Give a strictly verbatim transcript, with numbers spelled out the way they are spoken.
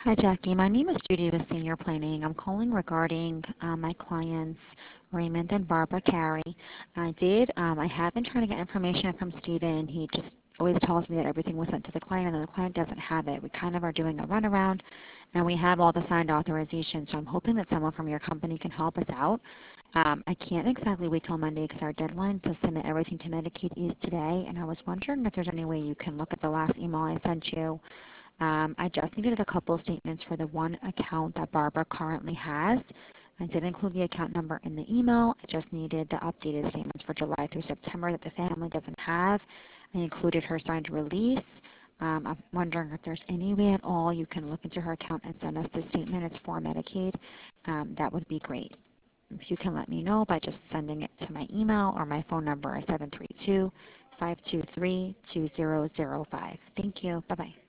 Hi, Jackie. My name is Judy with Senior Planning. I'm calling regarding uh, my clients, Raymond and Barbara Carey. I did, um, I have been trying to get information from Steven. He just always tells me that everything was sent to the client and the client doesn't have it. We kind of are doing a runaround and we have all the signed authorizations, so I'm hoping that someone from your company can help us out. Um, I can't exactly wait till Monday because our deadline to submit everything to Medicaid is today, and I was wondering if there's any way you can look at the last email I sent you. Um, I just needed a couple of statements for the one account that Barbara currently has. I did include the account number in the email. I just needed the updated statements for July through September that the family doesn't have. I included her signed release. Um, I'm wondering if there's any way at all you can look into her account and send us the statement. It's for Medicaid. Um, that would be great. If you can let me know by just sending it to my email or my phone number is seven three two, five two three, two zero zero five. Thank you. Bye-bye.